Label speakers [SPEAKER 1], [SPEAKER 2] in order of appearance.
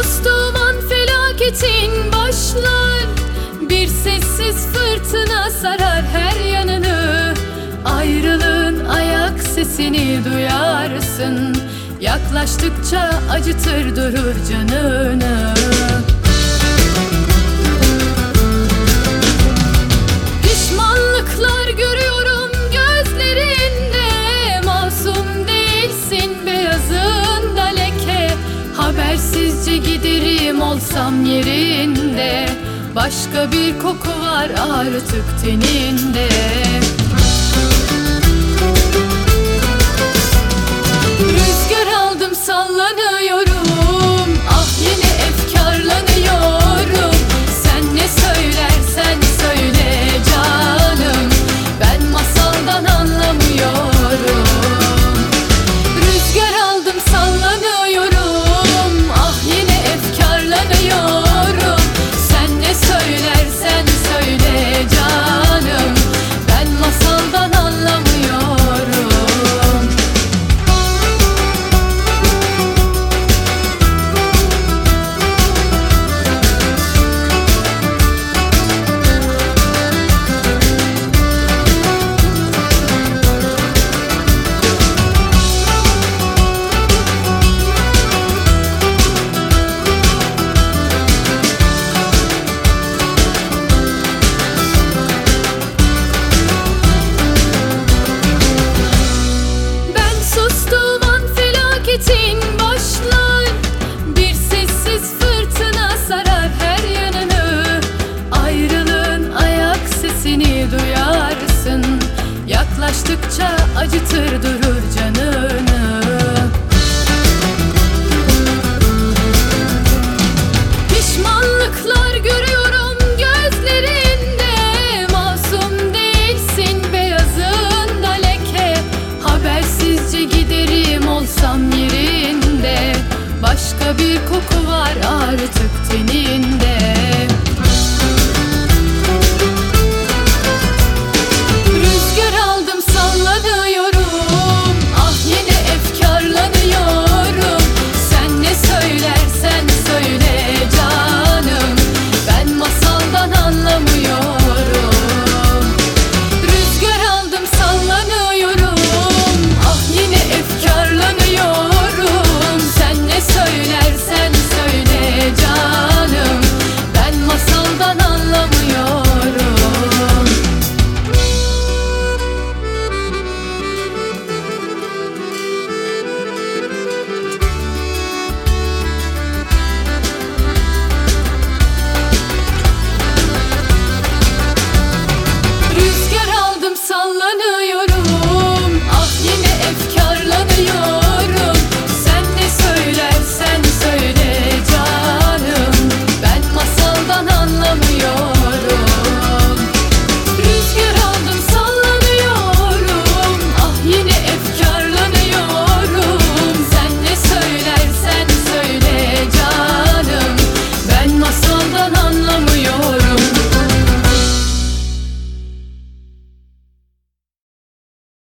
[SPEAKER 1] sustuğum an felaketin başlar. Bir sessiz fırtına sarar her yanını. Ayrılığın ayak sesini duyarsın. Yaklaştıkça acıtır durur canını. Pişmanlıklar görüyorum gözlerinde. Masum değilsin, beyazında leke. Habersizce giderim olsam yerinde. Başka bir koku var artık teninde. Rüzgar aldım sallanıyorum. Ah yine efkarlanıyorum. Sen ne söylersen söyle canım, ben masaldan anlamıyorum. Rüzgar aldım sallanıyorum. Ah yine efkarlanıyorum. Sen ne söylersen söyle canım, ben masaldan anlamıyorum. Başlar. Bir sessiz fırtına sarar her yanını. Ayrılığın ayak sesini duyarsın. Yaklaştıkça acıtır durur canını. Pişmanlıklar görüyorum gözlerinde. Masum değilsin, beyazında leke. Habersizce giderim olsam yerinde. Başka bir koku var artık teninde.